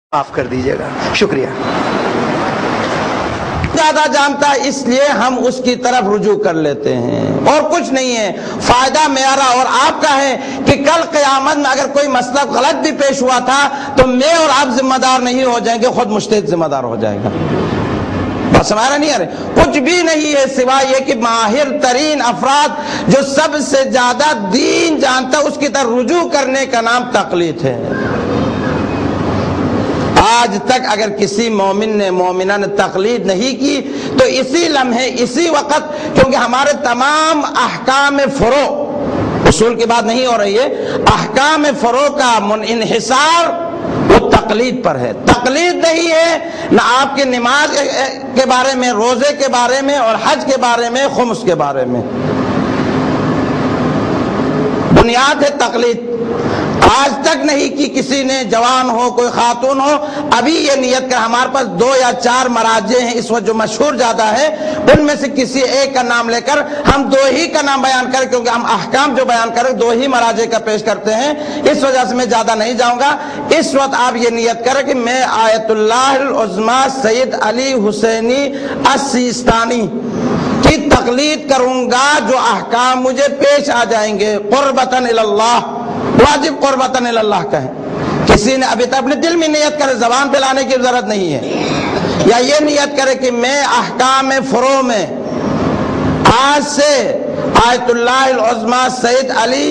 معاف کر دیجیے گا. شکریہ. زیادہ جانتا ہے اس لیے ہم اس کی طرف رجوع کر لیتے ہیں اور کچھ نہیں ہے. فائدہ میرا اور آپ کا ہے کہ کل قیامت میں اگر کوئی مسئلہ غلط بھی پیش ہوا تھا تو میں اور آپ ذمہ دار نہیں ہو جائیں گے، خود مجتہد ذمہ دار ہو جائے گا. بس ہمارا نہیں ہے، کچھ بھی نہیں ہے سوائے یہ کہ ماہر ترین افراد جو سب سے زیادہ دین جانتا اس کی طرف رجوع کرنے کا نام تقلید ہے. آج تک اگر کسی مومن نے مومنہ نے تقلید نہیں کی تو اسی لمحے اسی وقت، کیونکہ ہمارے تمام احکام فروع، اصول کی بات نہیں ہو رہی ہے، احکام فروع کا انحصار وہ تقلید پر ہے. تقلید نہیں ہے نہ آپ کی نماز کے بارے میں، روزے کے بارے میں اور حج کے بارے میں، خمس کے بارے میں. بنیاد ہے تقلید. آج تک نہیں کی کسی نے، جوان ہو کوئی خاتون ہو. ابھی یہ نیت کر، ہمارے پاس 2 یا 4 مراجع ہیں اس وقت جو مشہور زیادہ ہے، ان میں سے کسی ایک کا نام لے کر ہم 2 ہی کا نام بیان کریں، کیونکہ ہم احکام جو بیان کریں 2 ہی مراجع کا پیش کرتے ہیں، اس وجہ سے میں زیادہ نہیں جاؤں گا. اس وقت آپ یہ نیت کریں کہ میں آیت اللہ العظمی سید علی حسینی السیستانی کی تقلید کروں گا جو احکام مجھے پیش آ جائیں گے قربتاً اللہ. واجب قربتاً اللہ کہیں. کسی نے ابھی تک اپنے دل میں نیت کرے، زبان پہ لانے کی ضرورت نہیں ہے. یا یہ نیت کرے کہ میں احکام فروع میں آج سے آیت اللہ العظمی سید علی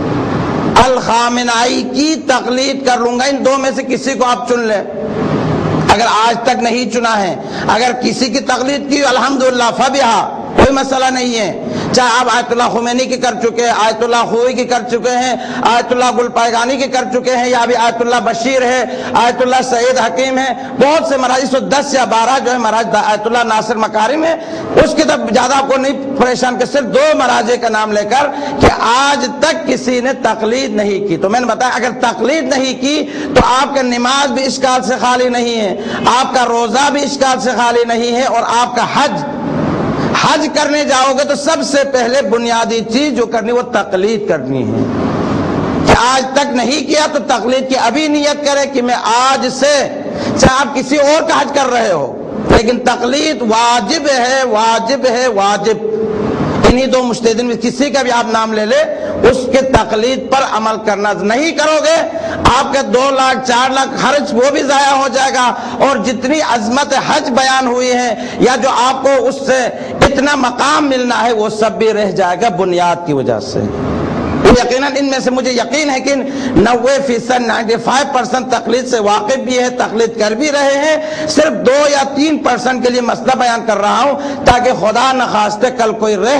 الخامنائی کی تقلید کر لوں گا. ان 2 میں سے کسی کو آپ چن لیں. اگر آج تک نہیں چنا ہے، اگر کسی کی تقلید کی الحمدللہ فبہا، کوئی مسئلہ نہیں ہے. چاہے آپ آیت اللہ خمینی کی کر چکے ہیں، آیت اللہ خوئی کی کر چکے ہیں، آیت اللہ گل پائگانی کی کر چکے ہیں، یا ابھی آیت اللہ بشیر ہے، آیت اللہ سعید حکیم ہے، بہت سے مراجع 10 یا 12 جو ہے مراجع، آیت اللہ ناصر مکارم ہے. اس کی طرف زیادہ آپ کو نہیں پریشان، کہ صرف 2 مراجع کا نام لے کر کہ آج تک کسی نے تقلید نہیں کی. تو میں نے بتایا اگر تقلید نہیں کی تو آپ کا نماز بھی اشکال سے خالی نہیں ہے، آپ کا روزہ بھی اشکال سے خالی نہیں ہے، اور آپ کا حج کرنے جاؤ گے تو سب سے پہلے بنیادی چیز جو کرنی وہ تقلید کرنی ہے. کہ آج تک نہیں کیا تو تقلید کی ابھی نیت کرے کہ میں آج سے، چاہے آپ کسی اور کا حج کر رہے ہو لیکن تقلید واجب ہے، واجب ہے، واجب. انہی 2 مجتہدین میں کسی کا بھی آپ نام لے لے، اس کے تقلید پر عمل کرنا نہیں کرو گے، آپ کا 2 لاکھ 4 لاکھ خرچ وہ بھی ضائع ہو جائے گا، اور جتنی عظمت حج بیان ہوئی ہے یا جو آپ کو اس سے اتنا مقام ملنا ہے وہ سب بھی رہ جائے گا بنیاد کی وجہ سے. یقیناً ان میں سے مجھے یقین ہے کہ 90% 95% تقلید سے واقف بھی ہے، تقلید کر بھی رہے ہیں. صرف 2 یا 3% کے لیے مسئلہ بیان کر رہا ہوں تاکہ خدا نخواستہ کل کوئی رہ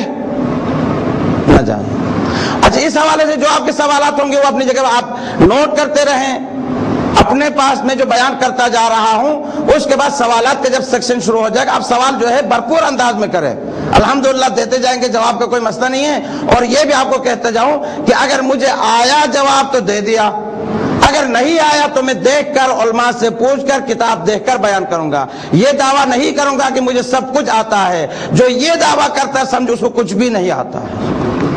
نہ جائے. اچھا، اس حوالے سے جو آپ کے سوالات ہوں گے وہ اپنی جگہ آپ نوٹ کرتے رہیں. اپنے پاس میں جو بیان کرتا جا رہا ہوں اس کے بعد سوالات کا جب سیکشن شروع ہو جائے گا، آپ سوال جو ہے بھرپور انداز میں کریں. الحمدللہ دیتے جائیں گے، جواب کا کوئی مسئلہ نہیں ہے. اور یہ بھی آپ کو کہتا جاؤں کہ اگر مجھے آیا جواب تو دے دیا، اگر نہیں آیا تو میں دیکھ کر، علماء سے پوچھ کر، کتاب دیکھ کر بیان کروں گا. یہ دعویٰ نہیں کروں گا کہ مجھے سب کچھ آتا ہے. جو یہ دعویٰ کرتا ہے سمجھو اس کو کچھ بھی نہیں آتا ہے.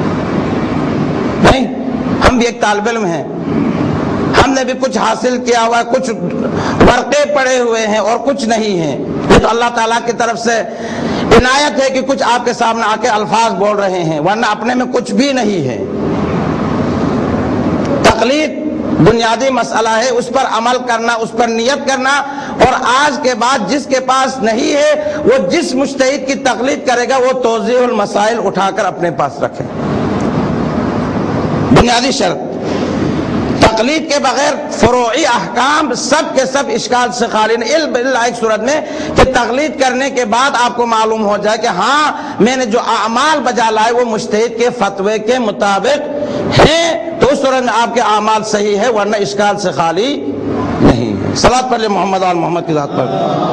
نہیں، ہم بھی ایک طالب علم ہیں، ہم نے بھی کچھ حاصل کیا ہوا ہے، کچھ ورقے پڑے ہوئے ہیں اور کچھ نہیں ہیں. یہ تو اللہ تعالیٰ کی طرف سے عنایت ہے کہ کچھ آپ کے سامنے آ کے الفاظ بول رہے ہیں، ورنہ اپنے میں کچھ بھی نہیں ہے. تقلید بنیادی مسئلہ ہے، اس پر عمل کرنا، اس پر نیت کرنا. اور آج کے بعد جس کے پاس نہیں ہے وہ جس مجتہد کی تقلید کرے گا وہ توضیح المسائل اٹھا کر اپنے پاس رکھے. بنیادی شرط. تقلید کے بغیر فروعی احکام سب کے سب اشکال سے خالی نہیں. علم باللہ ایک صورت میں کہ تقلید کرنے کے بعد آپ کو معلوم ہو جائے کہ ہاں میں نے جو اعمال بجا لائے وہ مجتہد کے فتوے کے مطابق ہیں، تو اس صورت میں آپ کے اعمال صحیح ہے، ورنہ اشکال سے خالی نہیں ہے. صلاۃ پڑھ لیں محمد آل محمد کی ذات پر.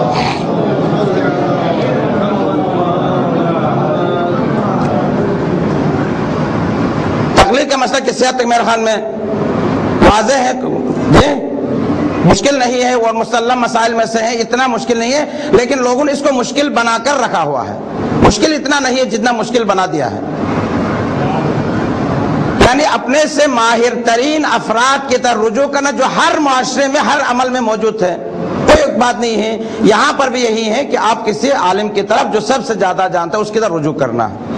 تقلید کا مسئلہ کس حد تک میرے خیال میں واضح ہے، مشکل نہیں ہے، اور مسلم مسائل میں سے ہے. اتنا مشکل نہیں ہے، لیکن لوگوں نے اس کو مشکل بنا کر رکھا ہوا ہے. مشکل اتنا نہیں ہے جتنا مشکل بنا دیا ہے. یعنی اپنے سے ماہر ترین افراد کی طرف رجوع کرنا جو ہر معاشرے میں ہر عمل میں موجود ہے. کوئی بات نہیں ہے. یہاں پر بھی یہی ہے کہ آپ کسی عالم کی طرف جو سب سے زیادہ جانتا ہے اس کی طرف رجوع کرنا ہے.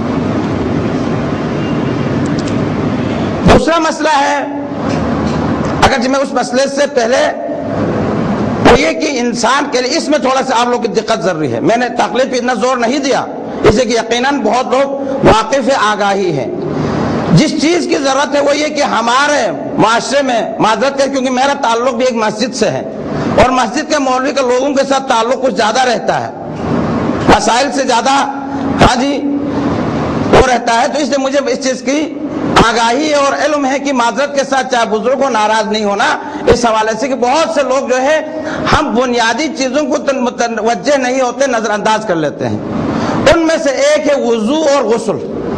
دوسرا مسئلہ ہے، اگر میں اس مسئلے سے پہلے وہ یہ کہ انسان کے لیے اس میں تھوڑا سا آپ لوگ کی دقت ضروری ہے. میں نے تقلید پہ اتنا زور نہیں دیا، اس لیے کہ یقیناً بہت لوگ واقف آگاہی ہیں. جس چیز کی ضرورت ہے وہ یہ کہ ہمارے معاشرے میں معذرت کر، کیونکہ میرا تعلق بھی ایک مسجد سے ہے اور مسجد کے مولوی کے لوگوں کے ساتھ تعلق کچھ زیادہ رہتا ہے، مسائل سے زیادہ ہاں جی وہ رہتا ہے. تو اس لیے مجھے اس چیز کی آگاہی اور علم ہے کہ معذرت کے ساتھ چاہے بزرگ کو ناراض نہیں ہونا اس حوالے سے کہ بہت سے لوگ جو ہے ہم بنیادی چیزوں کو متوجہ نہیں ہوتے، نظر انداز کر لیتے ہیں. ان میں سے ایک ہے وضو اور غسل.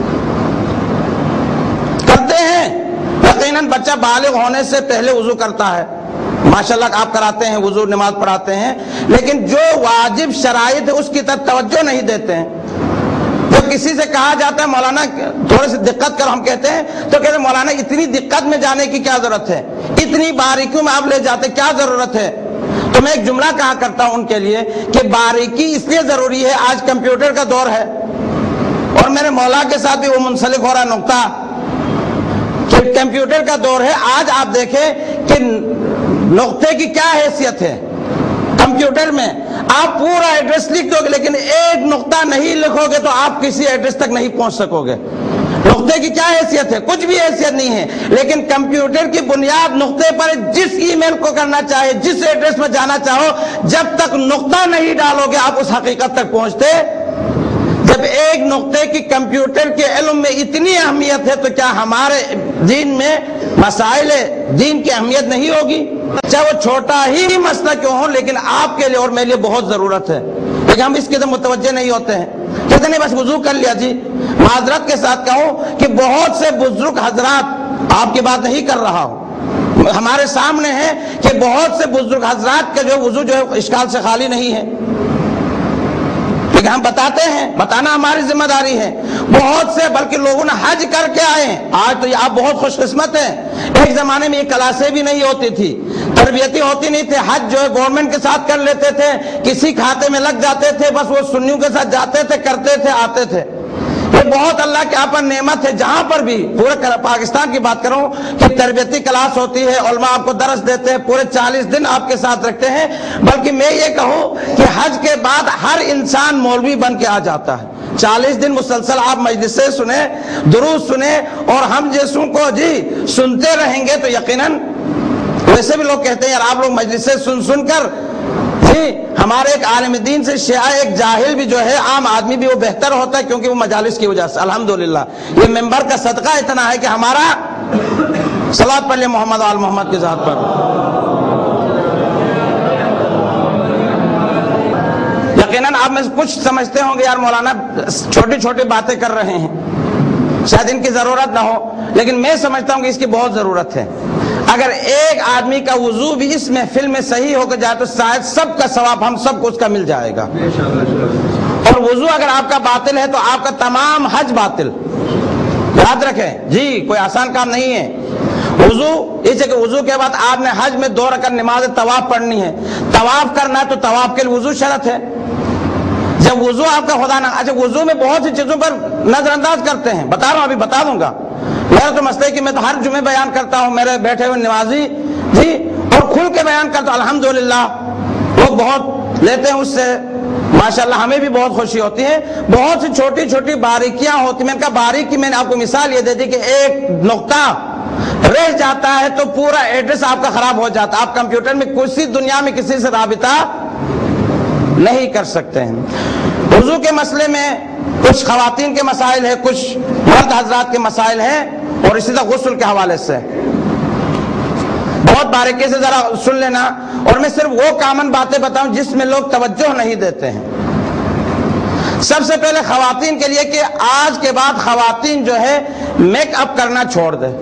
کرتے ہیں یقیناً بچہ بالغ ہونے سے پہلے وضو کرتا ہے، ماشاءاللہ آپ کراتے ہیں وضو، نماز پڑھاتے ہیں، لیکن جو واجب شرائط ہے اس کی طرف توجہ نہیں دیتے ہیں. جب کسی سے کہا جاتا ہے مولانا تھوڑی سی دقت کرو، ہم کہتے ہیں تو کہتے ہیں مولانا اتنی دقت میں جانے کی کیا ضرورت ہے، اتنی باریکیوں میں آپ لے جاتے کیا ضرورت ہے. تو میں ایک جملہ کہا کرتا ہوں ان کے لیے کہ باریکی اس لیے ضروری ہے، آج کمپیوٹر کا دور ہے اور میرے مولا کے ساتھ بھی وہ منسلک ہو رہا نقطہ کہ کمپیوٹر کا دور ہے. آج آپ دیکھیں کہ نقطے کی کیا حیثیت ہے. کمپیوٹر میں آپ پورا ایڈریس لکھ دو گے لیکن ایک نقطہ نہیں لکھو گے تو آپ کسی ایڈریس تک نہیں پہنچ سکو گے. نقطے کی کیا حیثیت ہے؟ کچھ بھی حیثیت نہیں ہے، لیکن کمپیوٹر کی بنیاد نقطے پر جس ای میل کو کرنا چاہے، جس ایڈریس میں جانا چاہو، جب تک نقطہ نہیں ڈالو گے آپ اس حقیقت تک پہنچتے. جب ایک نقطے کی کمپیوٹر کے علم میں اتنی اہمیت ہے تو کیا ہمارے دین میں مسائل دین کی اہمیت نہیں ہوگی؟ چاہے وہ چھوٹا ہی مسئلہ کیوں ہو، لیکن آپ کے لیے اور میرے لیے بہت ضرورت ہے، لیکن ہم اس کے طرف متوجہ نہیں ہوتے ہیں. کہتے نہیں بس وضو کر لیا جی. معذرت کے ساتھ کہوں کہ بہت سے بزرگ حضرات، آپ کی بات نہیں کر رہا ہوں، ہمارے سامنے ہے کہ بہت سے بزرگ حضرات کا جو وضو جو ہے اشکال سے خالی نہیں ہے، لیکن ہم بتاتے ہیں، بتانا ہماری ذمہ داری ہے. بہت سے بلکہ لوگوں نے حج کر کے آئے ہیں. آج تو یہ آپ بہت خوش قسمت ہیں. ایک زمانے میں یہ کلاسیں بھی نہیں ہوتی تھی، تربیتی ہوتی نہیں تھی. حج جو ہے گورنمنٹ کے ساتھ کر لیتے تھے، کسی کھاتے میں لگ جاتے تھے، بس وہ سنیوں کے ساتھ جاتے تھے، کرتے تھے، آتے تھے. یہ بہت اللہ کے آپ پر نعمت ہے. جہاں پر بھی پورے پاکستان کی بات کروں کہ تربیتی کلاس ہوتی ہے، علماء آپ کو درس دیتے ہیں، پورے 40 دن آپ کے ساتھ رکھتے ہیں. بلکہ میں یہ کہوں کہ حج کے بعد ہر انسان مولوی بن کے آ جاتا ہے. 40 دن مسلسل آپ مجلسیں سنیں، دروس سنیں، اور ہم جیسوں کو جی سنتے رہیں گے تو یقیناً ویسے بھی لوگ کہتے ہیں یار آپ لوگ مجلسیں سن کر جی ہمارے ایک عالم دین سے شیعہ ایک جاہل بھی جو ہے، عام آدمی بھی وہ بہتر ہوتا ہے کیونکہ وہ مجالس کی وجہ سے. الحمدللہ یہ ممبر کا صدقہ اتنا ہے کہ ہمارا صلوات پڑھ لیں محمد آل محمد کی ذات پر. یقیناً آپ میں کچھ سمجھتے ہوں گے یار مولانا چھوٹی چھوٹی باتیں کر رہے ہیں، شاید ان کی ضرورت نہ ہو، لیکن میں سمجھتا ہوں کہ اس کی بہت ضرورت ہے. اگر ایک آدمی کا وضو بھی اس محفل میں صحیح ہو کے جائے تو شاید سب کا ثواب ہم سب کو اس کا مل جائے گا. اور وضو اگر آپ کا باطل ہے تو آپ کا تمام حج باطل. یاد رکھیں جی، کوئی آسان کام نہیں ہے. وضو اس کہ وضو کے بعد آپ نے حج میں 2 رکعت نماز طواف پڑھنی ہے. طواف کرنا ہے تو طواف کے لیے وضو شرط ہے. جب وضو آپ کا خدا نہ، اچھا وضو میں بہت سی چیزوں پر نظر انداز کرتے ہیں، بتا رہا ہوں، ابھی بتا دوں گا. میرا تو مسئلہ ہے کہ میں تو ہر جمعے بیان کرتا ہوں، میرے بیٹھے ہوئے نمازی جی اور کھل کے بیان کرتا ہوں. الحمدللہ وہ بہت لیتے ہیں اس سے، ماشاءاللہ ہمیں بھی بہت خوشی ہوتی ہے. بہت سی چھوٹی چھوٹی باریکیاں ہوتی ہیں. میں نے کہا باریکی، میں نے آپ کو مثال یہ دے دی کہ ایک نقطہ رہ جاتا ہے تو پورا ایڈریس آپ کا خراب ہو جاتا ہے. آپ کمپیوٹر میں کسی دنیا میں کسی سے رابطہ نہیں کر سکتے ہیں. وضو کے مسئلے میں کچھ خواتین کے مسائل ہیں، کچھ مرد حضرات کے مسائل ہیں، اور اسی طرح غسل کے حوالے سے بہت باریکی سے ذرا سن لینا. اور میں صرف وہ کامن باتیں بتاؤں جس میں لوگ توجہ نہیں دیتے ہیں. سب سے پہلے خواتین کے لیے کہ آج کے بعد خواتین جو ہے میک اپ کرنا چھوڑ دے.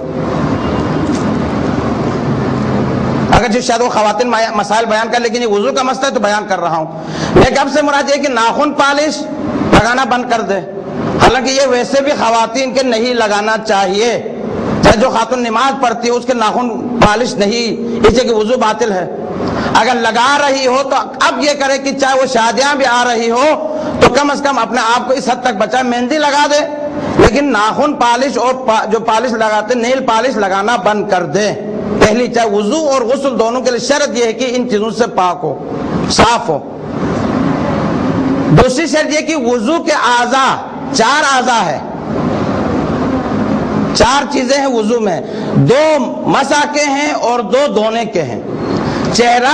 اگر شاید وہ خواتین مسائل بیان کر، لیکن یہ وضو کا مسئلہ ہے تو بیان کر رہا ہوں. میک اپ سے مراد یہ کہ ناخن پالش لگانا بند کر دے. حالانکہ یہ ویسے بھی خواتین کے نہیں لگانا چاہیے. چاہے جو خاتون نماز پڑھتی ہے اس کے ناخن پالش نہیں، اس لیے کہ وضو باطل ہے. اگر لگا رہی ہو تو اب یہ کرے کہ چاہے وہ شادیاں بھی آ رہی ہو تو کم از کم اپنے آپ کو اس حد تک بچائے، مہندی لگا دے، لیکن ناخن پالش اور جو پالش لگاتے نیل پالش لگانا بند کر دے۔ پہلی چاہے وضو اور غسل دونوں کے لیے شرط یہ ہے کہ ان چیزوں سے پاک ہو، صاف ہو۔ دوسری شرط یہ کہ وضو کے اعضاء 4 اعضاء ہے، 4 چیزیں ہیں وضو میں، 2 مسح کے ہیں اور 2 دھونے کے ہیں۔ چہرہ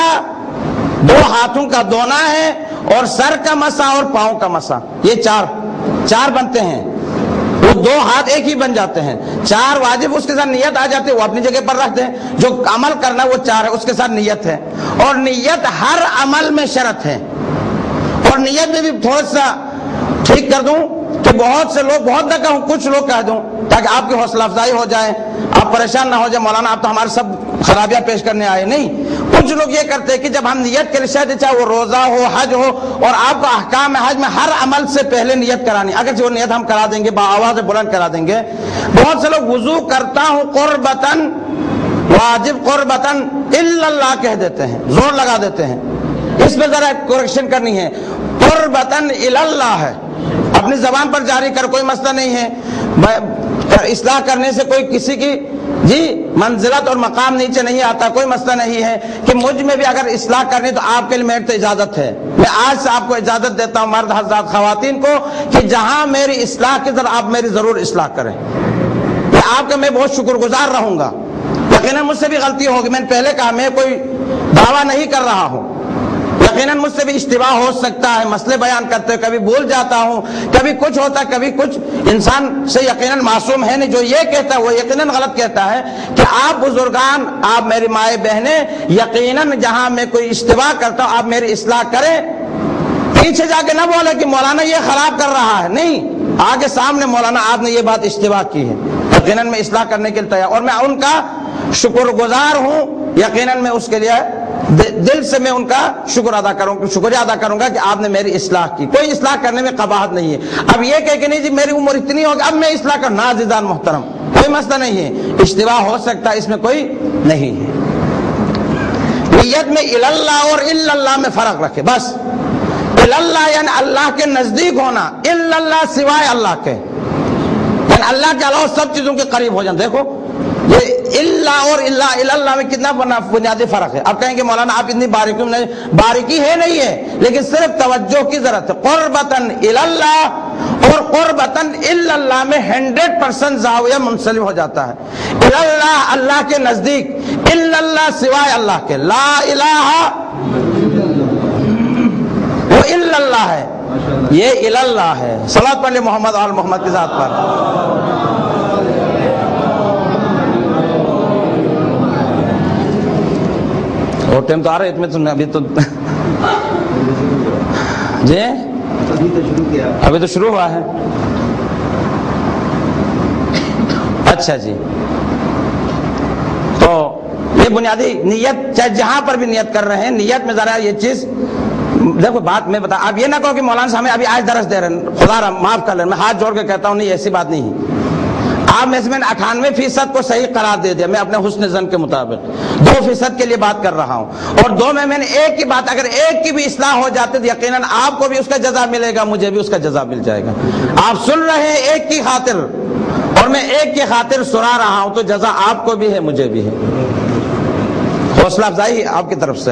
2 ہاتھوں کا دھونا ہے اور سر کا مسح اور پاؤں کا مسح، یہ 4 بنتے ہیں۔ وہ 2 ہاتھ ایک ہی بن جاتے ہیں۔ 4 واجب، اس کے ساتھ نیت آ جاتی ہے، وہ اپنی جگہ پر رکھ دیں۔ جو عمل کرنا وہ 4 ہے، اس کے ساتھ نیت ہے، اور نیت ہر عمل میں شرط ہے۔ اور نیت میں بھی تھوڑا سا ٹھیک کر دوں کہ بہت سے لوگ، بہت نہ کہوں، کچھ لوگ کہہ دوں تاکہ آپ کی حوصلہ افزائی ہو جائے، آپ پریشان نہ ہو جائے، مولانا آپ تو ہمارے سب خرابیاں پیش کرنے آئے۔ نہیں، کچھ لوگ یہ کرتے ہیں کہ جب ہم نیت کے لیے، چاہے وہ روزہ ہو، حج ہو، اور آپ کو احکام حج میں ہر عمل سے پہلے نیت کرانی، اگرچہ وہ نیت ہم کرا دیں گے، بآواز بلند کرا دیں گے۔ بہت سے لوگ وضو کرتا ہوں قربتاً، واجب قربتاً الا اللہ کہہ دیتے ہیں، زور لگا دیتے ہیں۔ اس میں ذرا کریکشن کرنی ہے، قربتاً الی اللہ ہے، اپنی زبان پر جاری کر، کوئی مسئلہ نہیں ہے۔ اصلاح کرنے سے کوئی کسی کی منزلت اور مقام نیچے نہیں آتا، کوئی مسئلہ نہیں ہے کہ مجھ میں بھی اگر اصلاح کرنی تو آپ کے لیے میرے تو اجازت ہے۔ میں آج سے آپ کو اجازت دیتا ہوں، مرد حضرات خواتین کو، کہ جہاں میری اصلاح کی طرح آپ میری ضرور اصلاح کریں۔ آپ کا میں بہت شکر گزار رہوں گا۔ یقیناً مجھ سے بھی غلطی ہوگی، میں نے پہلے کہا میں کوئی دعویٰ نہیں کر رہا ہوں، یقیناً مجھ سے بھی اشتباہ ہو سکتا ہے، مسئلے بیان کرتے ہوئے کبھی بھول جاتا ہوں، کبھی کچھ ہوتا ہے، کبھی کچھ، انسان سے یقیناً معصوم ہے نہیں۔ جو یہ کہتا ہے وہ یقیناً غلط کہتا ہے کہ آپ بزرگان، آپ میری مائیں بہنیں، یقیناً جہاں میں کوئی اشتباہ کرتا ہوں آپ میری اصلاح کریں۔ پیچھے جا کے نہ بولے کہ مولانا یہ خراب کر رہا ہے، نہیں، آگے سامنے مولانا آپ نے یہ بات اشتباہ کی ہے، یقیناً میں اصلاح کرنے کے لیے تیار، اور میں ان کا شکر گزار ہوں، یقیناً میں اس کے لیے دل سے میں ان کا شکریہ ادا کروں گا کہ آپ نے میری اصلاح کی۔ کوئی اصلاح کرنے میں قباحت نہیں ہے۔ اب یہ کہہ کہ نہیں جی میری عمر اتنی ہوگی اب میں اصلاح کروں، نا عزیزان محترم، کوئی مسئلہ نہیں ہے، اشتباہ ہو سکتا ہے، اس میں کوئی نہیں ہے۔ نیت میں اللہ اور الا اللہ میں فرق رکھے، بس۔ اللہ یعنی اللہ کے نزدیک ہونا، اللہ سوائے اللہ کے، یعنی اللہ کے علاوہ سب چیزوں کے قریب ہو جانا۔ دیکھو یہ اللہ اور اللہ میں کتنا بنیادی فرق ہے۔ آپ کہیں گے مولانا آپ اتنی باریکی ہے نہیں ہے، لیکن صرف توجہ کی ضرورت ہے۔ قربتاً اللہ اور قربتاً اللہ میں 100% زاویہ منسلم ہو جاتا ہے۔ اللہ اللہ کے نزدیک، اللہ سوائے اللہ کے، لا الہ وہ اللہ ہے، یہ اللہ ہے۔ صلوات پڑھ لیں محمد آل محمد کی ذات پر۔ اور ٹائم تو آ رہا ہے اتنے تو ابھی تو جی ابھی تو شروع ہوا ہے۔ اچھا جی، تو یہ بنیادی نیت، چاہے جہاں پر بھی نیت کر رہے ہیں، نیت میں ذرا یہ چیز دیکھو، بات میں بتا، آپ یہ نہ کہو کہ مولانا صاحب ہمیں ابھی آج درس دے رہے ہیں، خدا معاف کر لیں، میں ہاتھ جوڑ کے کہتا ہوں نہیں، ایسی بات نہیں ہے۔ آپ میں سے میں نے 98% کو صحیح قرار دے دیا، میں اپنے حسن ظن کے مطابق 2% کے لیے بات کر رہا ہوں، اور 2 میں نے ایک کی بات، اگر ایک کی بھی اصلاح ہو جاتی تو یقیناً آپ کو بھی اس کا جزا ملے گا، مجھے بھی اس کا جزا مل جائے گا۔ آپ سن رہے ہیں ایک کی خاطر، اور میں ایک کی خاطر سنا رہا ہوں، تو جزا آپ کو بھی ہے، مجھے بھی ہے۔ حوصلہ افزائی آپ کی طرف سے۔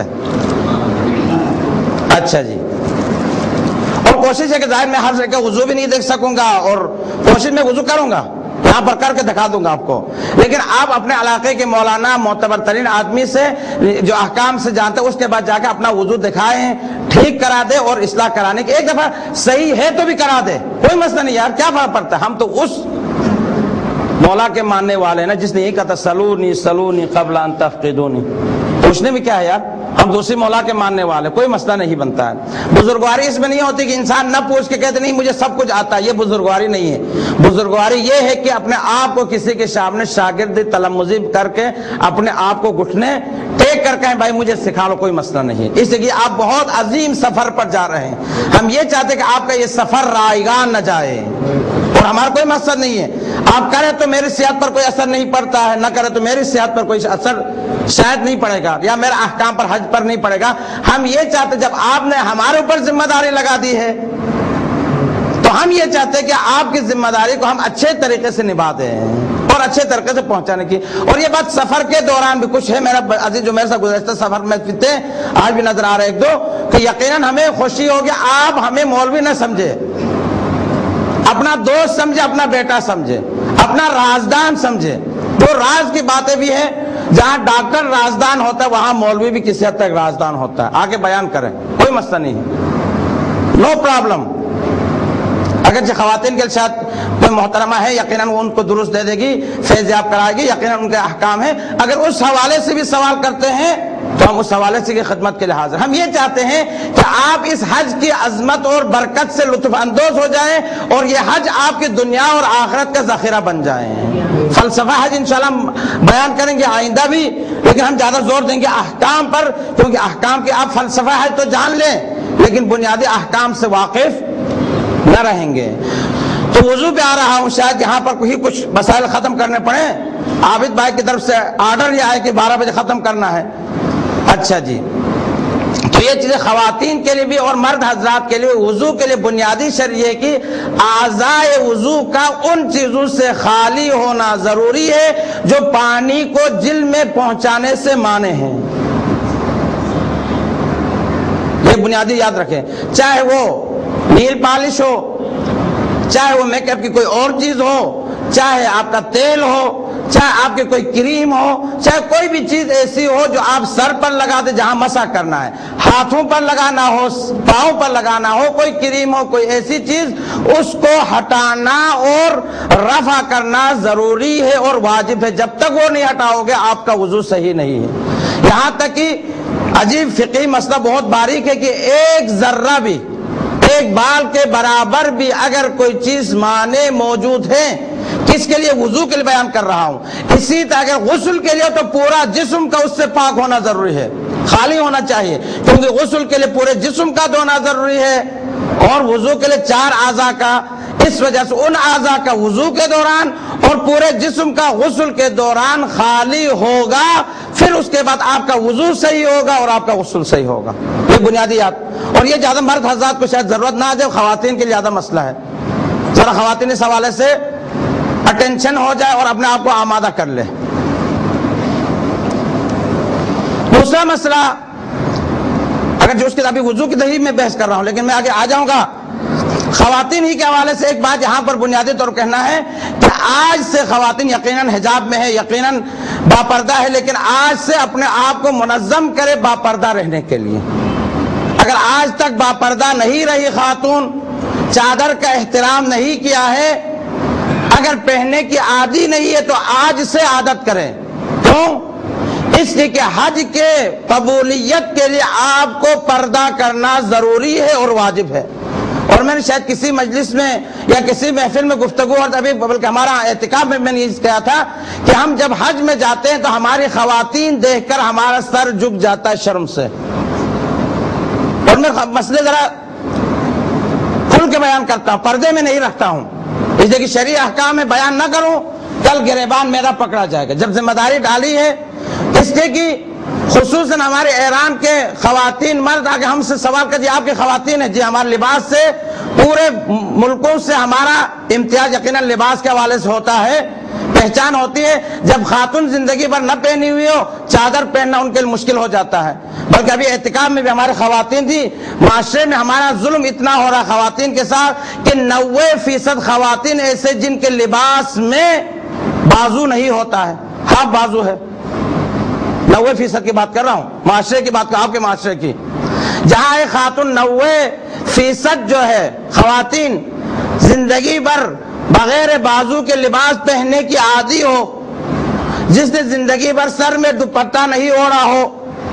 اچھا جی، اور کوشش ہے کہ ظاہر میں ہر جگہ وضو بھی نہیں دیکھ سکوں گا، اور کوشش میں وضو کروں گا، یہاں پر کر کے دکھا دوں گا آپ کو، لیکن آپ اپنے علاقے کے مولانا معتبر ترین آدمی سے جو احکام سے جانتے ہیں اس کے بعد جا کے اپنا وضو دکھائیں، ٹھیک کرا دے، اور اصلاح کرانے کی ایک دفعہ صحیح ہے تو بھی کرا دے، کوئی مسئلہ نہیں یار، کیا فرق پڑتا ہے۔ ہم تو اس مولا کے ماننے والے ہیں نا جس نے یہ کہا تھا سلونی سلونی قبل ان تفقدونی، پوچھنے میں کیا ہے یار، ہم دوسری مولا کے ماننے والے، کوئی مسئلہ نہیں بنتا ہے۔ بزرگواری اس میں نہیں ہوتی کہ انسان نہ پوچھ کے کہتے نہیں مجھے سب کچھ آتا ہے، یہ بزرگواری نہیں ہے۔ بزرگواری یہ ہے کہ اپنے آپ کو کسی کے سامنے شاگردی تلمذی کر کے اپنے آپ کو گھٹنے ٹیک کر کہیں بھائی مجھے سکھا لو، کوئی مسئلہ نہیں ہے۔ اس لیے آپ بہت عظیم سفر پر جا رہے ہیں، ہم یہ چاہتے ہیں کہ آپ کا یہ سفر رائگان نہ جائے، اور ہمارا کوئی مقصد نہیں ہے آپ کریں تو میری صحت پر کوئی اثر نہیں پڑتا ہے، نہ کریں تو میری صحت پر کوئی اثر شاید نہیں پڑے گا، یا میرا احکام پر حج پر نہیں پڑے گا۔ ہم یہ چاہتے جب آپ نے ہمارے اوپر ذمہ داری لگا دی ہے تو ہم یہ چاہتے ہیں کہ آپ کی ذمہ داری کو ہم اچھے طریقے سے نبھا دیں اور اچھے طریقے سے پہنچانے کی۔ اور یہ بات سفر کے دوران بھی کچھ ہے، میرا عزیز جو میرے ساتھ گزشتہ سفر میں تھے آج بھی نظر آ رہے ایک دو، کہ یقیناً ہمیں خوشی ہوگی آپ ہمیں مولوی نہ سمجھے، اپنا دوست سمجھے، اپنا بیٹا سمجھے، اپنا رازدان سمجھے۔ تو راز کی باتیں بھی ہیں، جہاں ڈاکٹر رازدان ہوتا ہے وہاں مولوی بھی کسی حد تک رازدان ہوتا ہے، آگے بیان کریں، کوئی مسئلہ نہیں ہے، نو پرابلم۔ اگرچہ خواتین کے ساتھ کوئی محترمہ ہے یقیناً وہ ان کو درست دے دے گی، فیضیاب کرائے گی، یقیناً ان کے احکام ہیں، اگر اس حوالے سے بھی سوال کرتے ہیں تو ہم اس حوالے سے کی خدمت کے لیے حاضر۔ ہم یہ چاہتے ہیں کہ آپ اس حج کی عظمت اور برکت سے لطف اندوز ہو جائیں اور یہ حج آپ کی دنیا اور آخرت کا ذخیرہ بن جائیں۔ فلسفہ حج انشاءاللہ بیان کریں گے آئندہ بھی، لیکن ہم زیادہ زور دیں گے احکام پر، کیونکہ احکام کے آپ فلسفہ حج تو جان لیں لیکن بنیادی احکام سے واقف نہ رہیں گے۔ تو وضو پہ آ رہا ہوں، شاید یہاں پر کوئی کچھ مسائل ختم کرنے پڑیں۔ عابد بھائی کی طرف سے آرڈر یہ آئے کہ 12 بجے ختم کرنا ہے۔ اچھا جی، تو یہ چیزیں خواتین کے لیے بھی اور مرد حضرات کے لیے وضو کے لیے بنیادی شرط ہے کہ اعضائے وضو کا ان چیزوں سے خالی ہونا ضروری ہے جو پانی کو جلد میں پہنچانے سے مانے ہیں۔ یہ بنیادی یاد رکھیں، چاہے وہ نیل پالش ہو، چاہے وہ میک اپ کی کوئی اور چیز ہو، چاہے آپ کا تیل ہو، چاہے آپ کی کوئی کریم ہو، چاہے کوئی بھی چیز ایسی ہو جو آپ سر پر لگا دے جہاں مسح کرنا ہے، ہاتھوں پر لگانا ہو، پاؤں پر لگانا ہو، کوئی کریم ہو، کوئی ایسی چیز، اس کو ہٹانا اور رفع کرنا ضروری ہے اور واجب ہے۔ جب تک وہ نہیں ہٹاؤ گے آپ کا وضو صحیح نہیں ہے۔ یہاں تک کہ عجیب فقہی مسئلہ بہت باریک ہے کہ ایک ذرہ بھی، ایک بال کے برابر بھی اگر کوئی چیز معنی موجود ہے، کس کے لیے؟ وضو کے لیے بیان کر رہا ہوں۔ اسی طرح اگر غسل کے لیے تو پورا جسم کا اس سے پاک ہونا ضروری ہے، خالی ہونا چاہیے، کیونکہ غسل کے لیے پورے جسم کا دھونا ضروری ہے اور وضو کے لیے 4 اعضاء کا۔ اس وجہ سے ان اعضاء کا وضو کے دوران اور پورے جسم کا غسل کے دوران خالی ہوگا، پھر اس کے بعد آپ کا وضو صحیح ہوگا اور آپ کا غسل صحیح ہوگا۔ یہ بنیادیات، اور یہ زیادہ مرد حضرات کو شاید ضرورت نہ آ جائے، خواتین کے لیے زیادہ مسئلہ ہے۔ ذرا خواتین اس حوالے سے اٹینشن ہو جائے اور اپنے آپ کو آمادہ کر لے۔ دوسرا مسئلہ، اگر جو اس کے ابھی وضو کی دلیل میں بحث کر رہا ہوں لیکن میں آگے آ جاؤں گا، خواتین ہی کے حوالے سے ایک بات یہاں پر بنیادی طور پر کہنا ہے کہ آج سے خواتین یقیناً حجاب میں ہے، یقیناً باپردہ ہے، لیکن آج سے اپنے آپ کو منظم کرے باپردہ رہنے کے لیے۔ اگر آج تک باپردہ نہیں رہی خاتون، چادر کا احترام نہیں کیا ہے، اگر پہننے کی عادی نہیں ہے تو آج سے عادت کریں۔ کیوں؟ اس لیے کہ حج کے قبولیت کے لیے آپ کو پردہ کرنا ضروری ہے اور واجب ہے۔ اور میں نے شاید کسی مجلس میں یا کسی محفل میں گفتگو، اور ابھی بلکہ ہمارا اعتکاف میں نے یہ کہا تھا کہ ہم جب حج میں جاتے ہیں تو ہماری خواتین دیکھ کر ہمارا سر جھک جاتا ہے شرم سے۔ اور میں مسئلے ذرا کھل کے بیان کرتا ہوں، پردے میں نہیں رکھتا ہوں، اس لیے کہ شرعی احکام میں بیان نہ کروں کل گریبان میرا پکڑا جائے گا۔ جب ذمہ داری ڈالی ہے، اس لیے کہ خصوصاً ہمارے ایران کے خواتین مرد آگے ہم سے سوال کر، جی آپ کی خواتین ہیں، جی ہمارے لباس سے پورے ملکوں سے ہمارا امتیاز یقیناً لباس کے حوالے سے ہوتا ہے، پہچان ہوتی ہے۔ جب خاتون زندگی بھر نہ پہنی ہوئی ہو، چادر پہننا ان کے لیے مشکل ہو جاتا ہے۔ بلکہ ابھی اعتکاف میں بھی ہمارے خواتین تھی، معاشرے میں ہمارا ظلم اتنا ہو رہا خواتین کے ساتھ کہ 90% خواتین ایسے جن کے لباس میں بازو نہیں ہوتا ہے، ہاف بازو ہے۔ 90% کی بات کر رہا ہوں، معاشرے کی بات کر، آپ کے معاشرے کی، جہاں ایک خاتون 90% جو ہے خواتین زندگی بھر بغیر بازو کے لباس پہننے کی عادی ہو، جس نے زندگی بھر سر میں دوپٹہ نہیں اوڑھا ہو،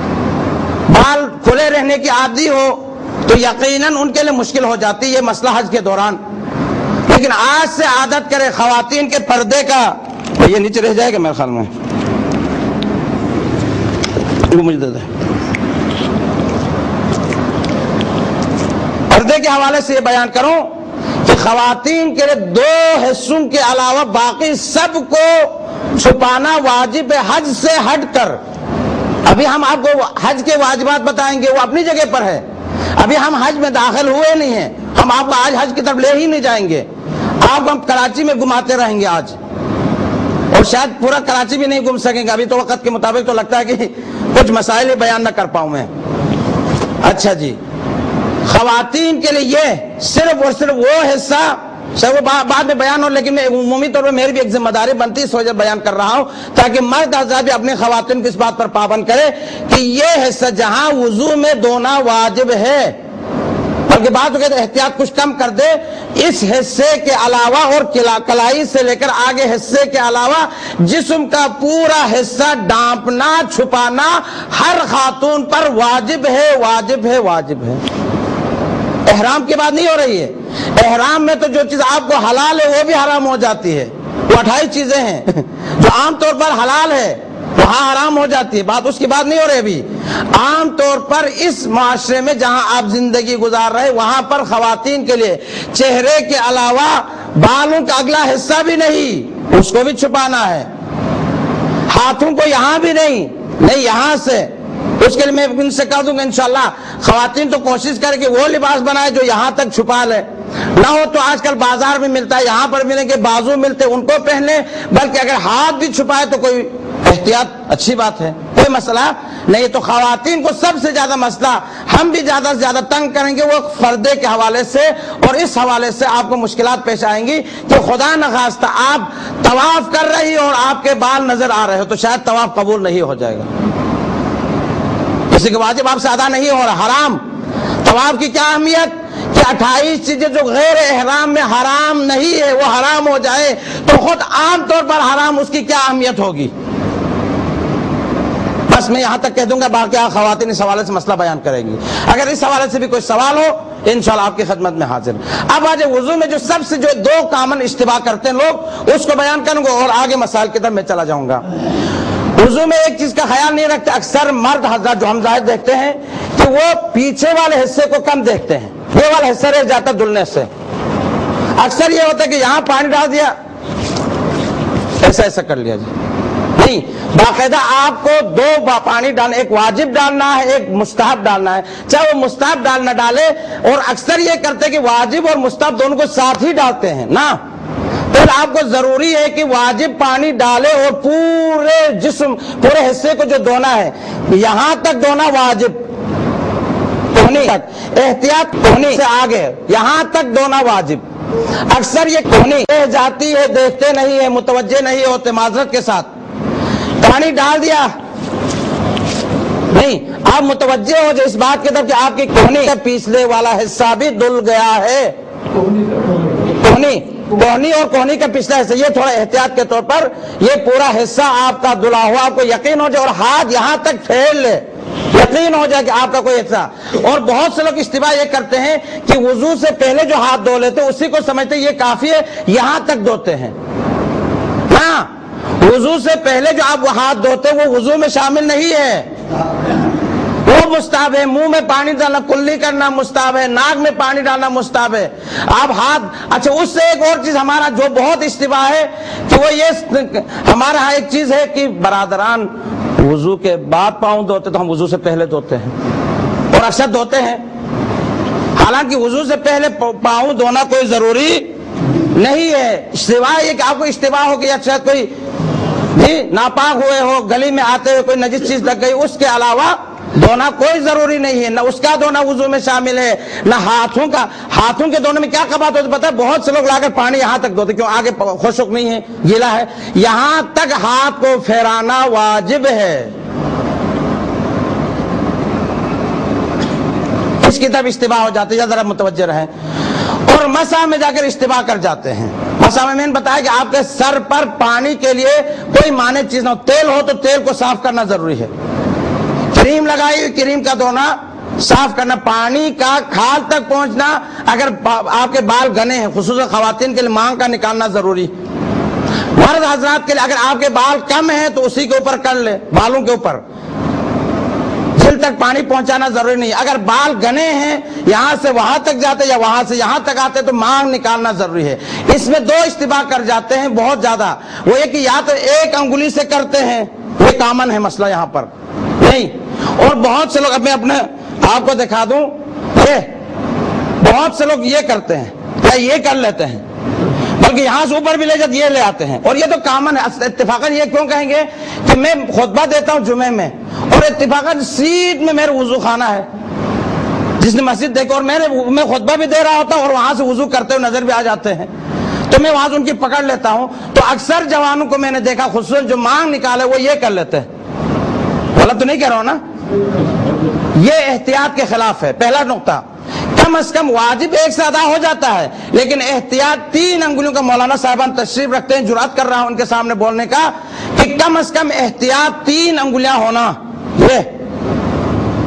بال کھلے رہنے کی عادی ہو، تو یقیناً ان کے لیے مشکل ہو جاتی ہے یہ مسئلہ حج کے دوران۔ لیکن آج سے عادت کرے خواتین کے پردے کا، یہ نیچے رہ جائے گا میرے خیال میں، وہ مجھے دے دے۔ پردے کے حوالے سے یہ بیان کروں کہ خواتین کے لیے 2 حصوں کے علاوہ باقی سب کو چھپانا واجب ہے حج سے ہٹ کر. ابھی ہم آپ کو حج کے واجبات بتائیں گے، وہ اپنی جگہ پر ہے. ابھی ہم حج میں داخل ہوئے نہیں ہیں، ہم آپ کو آج حج کی طرف لے ہی نہیں جائیں گے. آپ ہم کراچی میں گھماتے رہیں گے آج، اور شاید پورا کراچی بھی نہیں گھوم سکیں گے. ابھی تو وقت کے مطابق تو لگتا ہے کہ کچھ مسائل ہی بیان نہ کر پاؤں میں. اچھا جی، خواتین کے لیے یہ صرف اور صرف وہ حصہ، وہ بعد میں بیان ہو، لیکن میں عمومی طور پر میری بھی ایک ذمہ داری بنتی ہے، اس وجہ بیان کر رہا ہوں تاکہ مرد حضرات بھی اپنی خواتین کو اس بات پر پابند کرے کہ یہ حصہ جہاں وضو میں دھونا واجب ہے، بلکہ بعض اوقات احتیاط کچھ کم کر دے، اس حصے کے علاوہ اور کلائی سے لے کر آگے حصے کے علاوہ جسم کا پورا حصہ ڈانپنا چھپانا ہر خاتون پر واجب ہے، واجب ہے، واجب ہے. احرام کی بات نہیں ہو رہی ہے. احرام میں تو جو چیز آپ کو حلال ہے وہ بھی حرام ہو جاتی ہے. وہ 28 چیزیں ہیں جو عام طور پر حلال ہے وہاں حرام ہو جاتی ہے. بات اس کی بات نہیں ہو رہی. ابھی عام طور پر اس معاشرے میں جہاں آپ زندگی گزار رہے وہاں پر خواتین کے لیے چہرے کے علاوہ بالوں کا اگلا حصہ بھی نہیں، اس کو بھی چھپانا ہے. ہاتھوں کو یہاں بھی نہیں یہاں سے. اس کے لیے میں ان سے کہہ دوں گا انشاءاللہ خواتین تو کوشش کرے کہ وہ لباس بنائے جو یہاں تک چھپا لے. نہ ہو تو آج کل بازار میں ملتا ہے، یہاں پر ملیں گے، بازو ملتے ان کو پہنے. بلکہ اگر ہاتھ بھی چھپائے تو کوئی احتیاط اچھی بات ہے، کوئی مسئلہ نہیں. تو خواتین کو سب سے زیادہ مسئلہ ہم بھی زیادہ سے زیادہ تنگ کریں گے وہ پردے کے حوالے سے. اور اس حوالے سے آپ کو مشکلات پیش آئیں گی کہ خدا نخواستہ آپ طواف کر رہی اور آپ کے بال نظر آ رہے ہو تو شاید طواف قبول نہیں ہو جائے گا. کسی کے واجب آپ سے ادا نہیں ہو رہا. حرام طواف کی کیا اہمیت کہ 28 چیزیں جو غیر احرام میں حرام نہیں ہے وہ حرام ہو جائے تو خود عام طور پر حرام، اس کی کیا اہمیت ہوگی. بس میں یہاں تک کہہ دوں گا، باقی خواتین اس حوالے سے مسئلہ بیان کریں گی. اگر اس حوالے سے بھی کوئی سوال ہو انشاءاللہ آپ کی خدمت میں حاضر. اب آج وضو میں جو سب سے جو 2 کامن اشتباہ کرتے ہیں لوگ اس کو بیان کروں گا اور آگے مسائل کی طرف میں چلا جاؤں گا. وضو میں ایک چیز کا خیال نہیں رکھتے اکثر مرد حضرات جو ہم ظاہر دیکھتے ہیں کہ وہ پیچھے والے حصے کو کم دیکھتے ہیں، یہ والا حصہ رہ جاتا دھلنے سے. اکثر یہ ہوتا ہے کہ یہاں پانی ڈال دیا، ایسا کر لیا جی. نہیں، باقاعدہ آپ کو 2 پانی ڈالنا، ایک واجب ڈالنا ہے ایک مستحب ڈالنا ہے. چاہے وہ مستحب ڈالنا ڈالے، اور اکثر یہ کرتے کہ واجب اور مستحب دونوں کو ساتھ ہی ڈالتے ہیں نا. پھر آپ کو ضروری ہے کہ واجب پانی ڈالے اور پورے جسم پورے حصے کو جو دھونا ہے یہاں تک دھونا واجب، کہنی تک، احتیاط کہنی سے آگے یہاں تک دھونا واجب. اکثر یہ کہنی رہ جاتی ہے، دیکھتے نہیں ہے، متوجہ نہیں ہوتے. معذرت کے ساتھ پانی ڈال دیا نہیں، آپ متوجہ ہو جو اس بات کی طرف کہ آپ کی کہنی کا پچھلے والا حصہ بھی دھل گیا ہے. کوہنی اور کوہنی کا پچھلا حصہ یہ تھوڑا احتیاط کے طور پر یہ پورا حصہ آپ کا دھلا ہوا، آپ کو یقین ہو جائے اور ہاتھ یہاں تک پھیل لے، یقین ہو جائے کہ آپ کا کوئی حصہ. اور بہت سے لوگ اشتباہ یہ کرتے ہیں کہ وضو سے پہلے جو ہاتھ دھو لیتے اسی کو سمجھتے یہ کافی ہے، یہاں تک دھوتے ہیں. ہاں، وضو سے پہلے جو آپ وہ ہاتھ دھوتے وہ وضو میں شامل نہیں ہے، وہ مستحب ہے. منہ میں پانی ڈالنا، کلی کرنا مستحب ہے، ناک میں پانی ڈالنا مستحب ہے. آپ ہاتھ اچھا اس سے ایک اور چیز ہمارا جو بہت اشتباہ ہے کہ وہ یہ ہمارے ہاں ایک چیز ہے کہ برادران وضو کے بعد پاؤں دھوتے تو ہم وضو سے پہلے دھوتے ہیں اور اکثر دھوتے ہیں. حالانکہ وضو سے پہلے پاؤں دھونا کوئی ضروری نہیں ہے، سوائے یہ کہ آپ کو اشتباہ ہو کہ اچھا کوئی ناپاک ہوئے ہو، گلی میں آتے ہوئے کوئی نجس چیز لگ گئی، اس کے علاوہ دھونا کوئی ضروری نہیں ہے. نہ اس کا دھونا وضو میں شامل ہے، نہ ہاتھوں کے دھونے میں کیا قباحت ہوتی پتہ ہے؟ بہت سے لوگ لا کر پانی یہاں تک دھوتے، کیوں؟ آگے خشک نہیں ہے، گیلا ہے. یہاں تک ہاتھ کو پھیرانا واجب ہے. اس کی طرف اشتباہ ہو جاتے ہیں، ذرا متوجہ رہیں. اور مسح میں جا کر اشتباہ کر جاتے ہیں. مسح میں نے بتایا کہ آپ کے سر پر پانی کے لیے کوئی مانع چیز نہ ہو. تیل ہو تو تیل کو صاف کرنا ضروری ہے، کریم لگائی ہوئی کریم کا دھونا صاف کرنا، پانی کا کھال تک پہنچنا. اگر آپ کے بال گھنے ہیں خصوصاً خواتین کے لیے مانگ کا نکالنا ضروری. مرد حضرات کے لیے اگر آپ کے بال کم ہیں تو اسی کے اوپر کر لے، بالوں کے اوپر جلد تک پانی پہنچانا ضروری نہیں. اگر بال گنے ہیں یہاں سے وہاں تک جاتے یا وہاں سے یہاں تک آتے تو مانگ نکالنا ضروری ہے. اس میں دو اشتباہ کر جاتے ہیں بہت زیادہ. وہ یہ کہ یا تو ایک انگلی سے کرتے ہیں, یہ کامن ہے مسئلہ یہاں پر نہیں, اور بہت سے لوگ, اب میں اپنے آپ کو دکھا دوں, بہت سے لوگ یہ کرتے ہیں یا یہ کر لیتے ہیں, بلکہ یہاں سے اوپر بھی لے جاتے یہ لے آتے ہیں, اور یہ تو کامن ہے. اتفاقاً یہ کیوں کہیں گے کہ میں خطبہ دیتا ہوں جمعے میں اور اتفاقاً سیٹ میں میرا وضو خانہ ہے, جس نے مسجد دیکھو, اور میں خطبہ بھی دے رہا ہوتا ہوں اور وہاں سے وضو کرتے ہوئے نظر بھی آ جاتے ہیں, تو میں وہاں سے ان کی پکڑ لیتا ہوں. تو اکثر جوانوں کو میں نے دیکھا خصوصاً جو مانگ نکالے وہ یہ کر لیتے ہیں. غلط تو نہیں کہہ رہا ہوں نا؟ یہ احتیاط کے خلاف ہے. پہلا نقطہ, کم از کم واجب ایک سے ادا ہو جاتا ہے, لیکن احتیاط 3 انگلیوں کا مولانا صاحبان تشریف رکھتے ہیں, جرات کر رہا ہوں ان کے سامنے بولنے کا کہ کم از کم احتیاط 3 انگلیاں ہونا. یہ